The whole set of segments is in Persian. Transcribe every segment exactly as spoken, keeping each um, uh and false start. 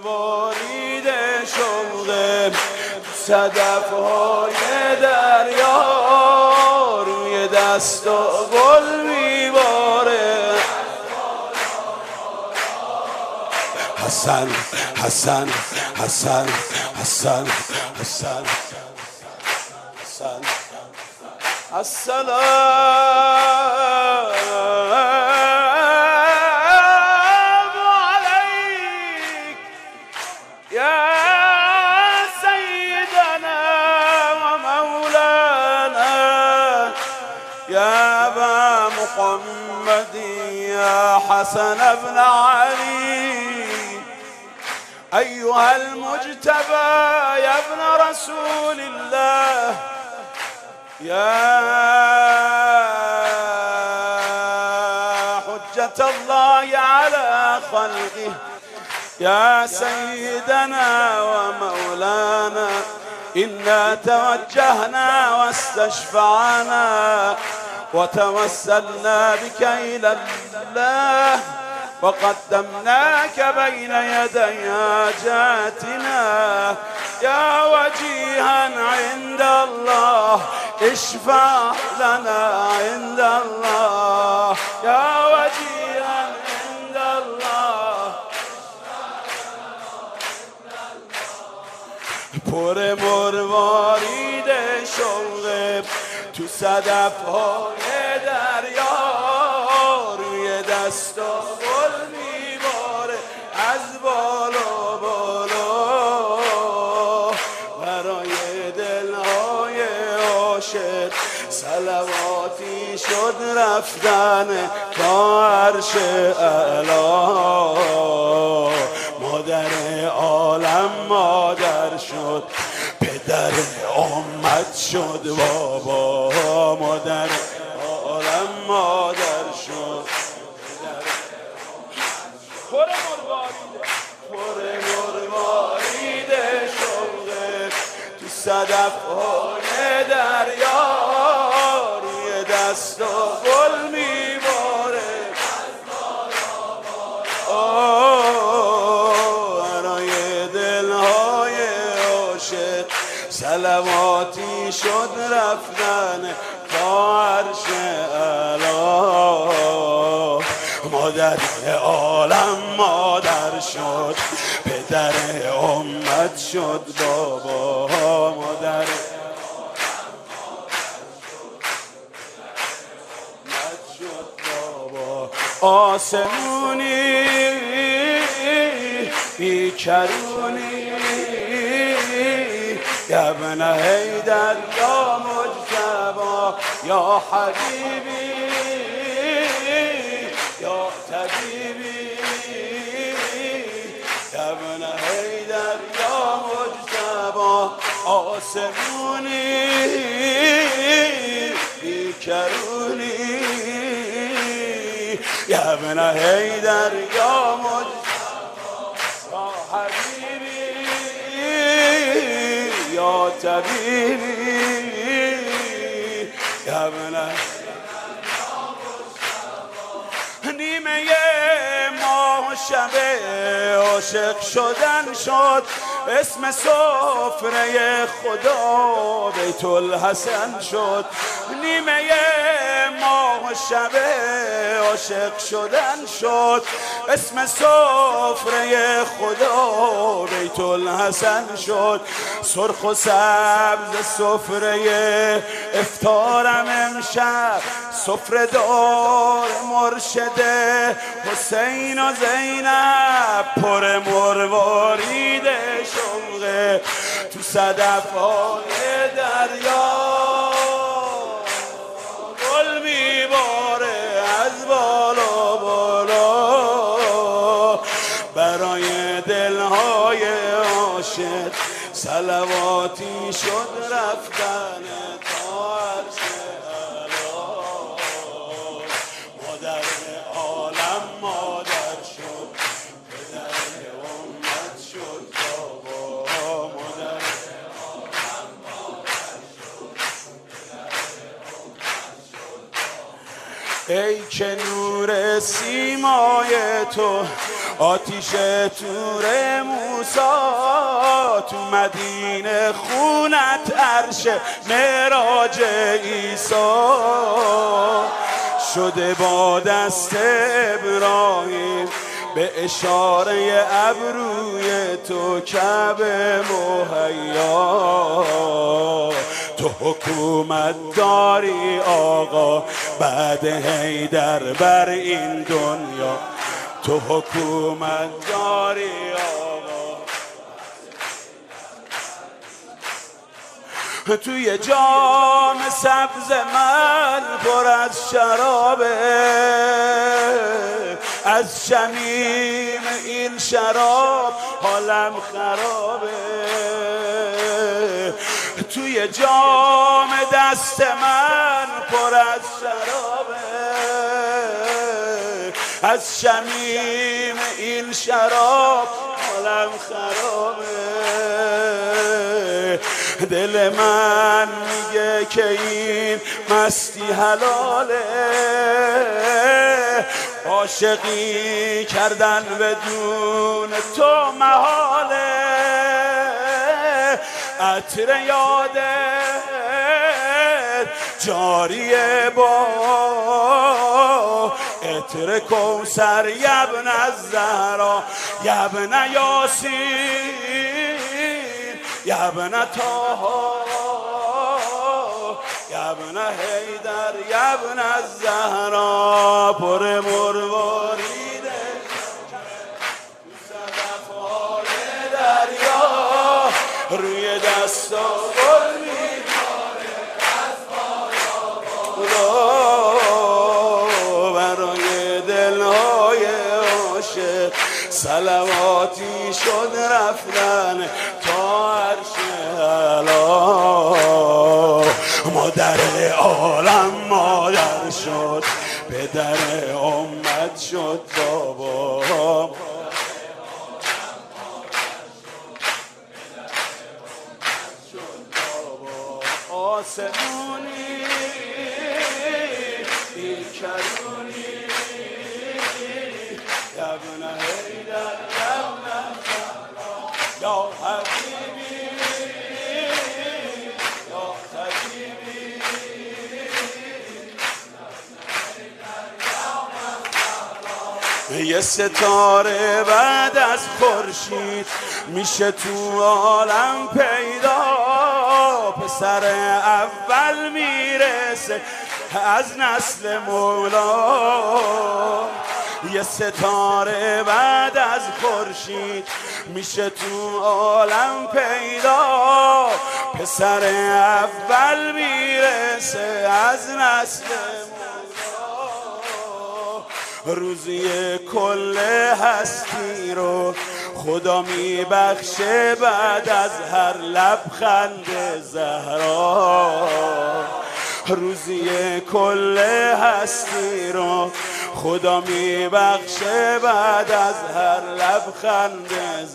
مروارید شوق صدف‌های دریا روی دست و گل میباره. حسن حسن حسن حسن حسن حسن السلام عليك يا سيدنا ومولانا يا أبا محمد يا حسن بن علي أيها المجتبى يا ابن رسول الله يا حجة الله على خلقه يا سيدنا ومولانا إنا توجهنا واستشفعنا وتوسلنا بك إلى الله وقدمناك بين يدي حاجاتنا يا وجيها عند الله اشفع لنا عند الله يا وجيها عند الله پر مروارید شوق تو صدف‌های دریا روی دست و گل میباره از بالا بالا برای دلهای عاشق صلواتی شد رفتن تا عرش اعلی. مادر عالم مادر شد پدر امت شد بابا مادر عالم مادر شد پر مروارید پر مروارید شوق تو صدف‌های دریا روی دست و گل میباره برای دلهای عاشق صلواتی شد رفتن تا عرش اعلی. مادر عالم مادر شد پدر امت شد بابا مادر امت شد بابا. آسمونی بیکرونی یا ابن حیدر یا مجتبی یا حبیبی یا طبیبی یا ابن حیدر یا مجتبی. آسمونی بیکرونی یا ابن حیدر یا مجتبی یا حبیبی یا طبیبی یا ابن نیمه ماه و شب عاشق شدن شد اسم سفره خدا بیت الحسن شد. نیمه ماه و شب عاشق شدن شد اسم سفره خدا بیت الحسن شد. سرخ و سبز سفره افطارم امشب سفره دار مرشد حسین و زینب پر مروارید شوق تو صدف‌های دریا گل میباره از بالا بالا برای دلهای عاشق صلواتی شد رفتن تا عرش اعلی. مادر عالم مادر شد پدر امت شد بابا مادر عالم مادر شد پدر امت شد بابا. ای که نور سیمای تو آتیش تور موسی تو مدینه خونت عرش معراج عیسی شده با دست ابراهیم به اشاره ابروی تو کعبه مهیا تو حکومت داری آقا بعد حیدر بر این دنیا تو حکومت داری آقا توی جام سبز من پر از شرابه از شمیم این شراب حالم خرابه توی جام دست من پر از شرابه از شمیم این شراب حالم خرابه دل من میگه که این مستی حلاله عاشقی کردن بدون تو محاله عطر یادت جاریه با عطر کوثر یبن الزهرا یبن یاسین یبن طاها یبن حیدر یبن الزهرا پر مرواریده صدفان دریا روی دست و گل می‌داره از بالا برای دلهای عاشق صلواتی شد رفتن تا عرش اعلی مادر عالم مادر شد پدر امت شد بابا آسمونی بیکرونی یبن حیدر یبن یا حبیبی یا طبیبی یه ستاره بعد از خورشید میشه تو عالم پیدا پسر اول میرسه از نسل مولا یه ستاره بعد از خورشید میشه تو عالم پیدا پسر اول میرسه از نسل مولا روزی کل هستی رو خدا میبخشه بعد از هر لبخند زهرا روزی کل هستی رو خدا میبخشه بعد از هر لبخند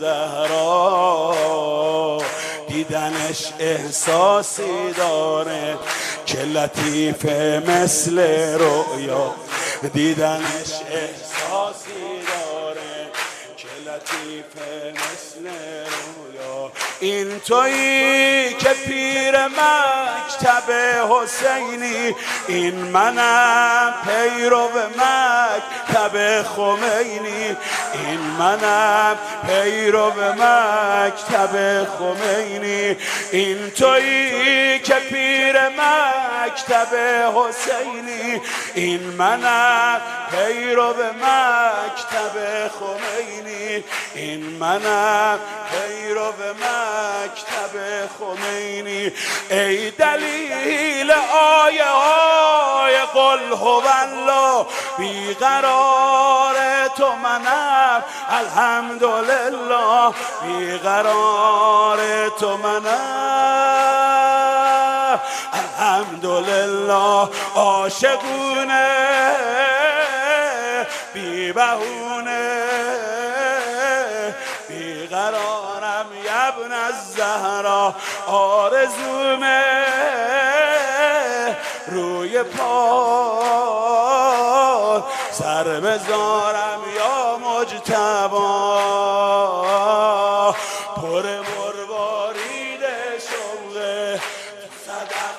زهرا دیدنش احساسی داره که لطیفه مثل رؤیا دیدنش احساسی داره که لطیفه مثل رؤیا این تویی که پیر مکتب حسینی این منم پیرو مکتب خمینی این منم پیرو مکتب خمینی این تویی که پیر مکتب حسینی این منم پیرو مکتب خمینی این منم پیرو مکتب خمینی ای دلیل آیه های قل هو الله بیقرار تو منم الحمدلله بیقرار تو منم الحمدلله عاشقونه بی بهونه بیقرارم یبن الزهرا آرزومه روی پا سر بذارم یا مجتبا پر مروارید شوقه صدق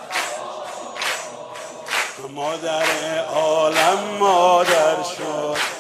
مادر عالم مادر شد